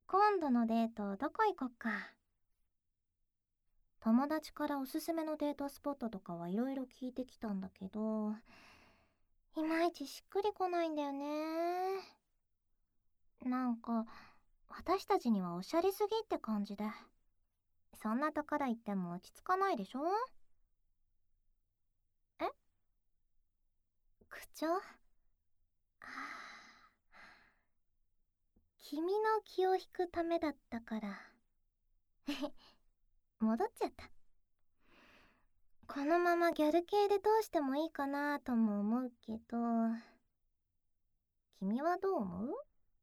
今度のデートどこ行こっか。友達からおすすめのデートスポットとかはいろいろ聞いてきたんだけど、いまいちしっくりこないんだよね。なんか、私たちにはおしゃれすぎって感じで。そんなところ行っても落ち着かないでしょ？え？口調？君の気を引くためだったから。戻っちゃった。このままギャル系でどうしてもいいかなとも思うけど、君はどう思う？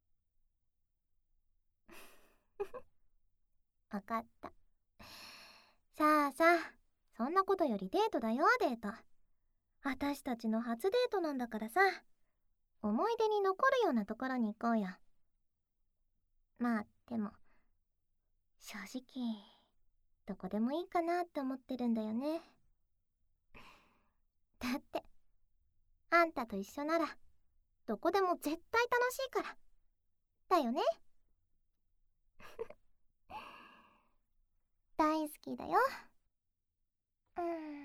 わかった。さあさあ、そんなことよりデートだよ、デート。私たちの初デートなんだからさ、思い出に残るようなところに行こうよ。まあ、でも、正直、どこでもいいかなって思ってるんだよね。だって、あんたと一緒なら、どこでも絶対楽しいから。だよね？大好きだよ。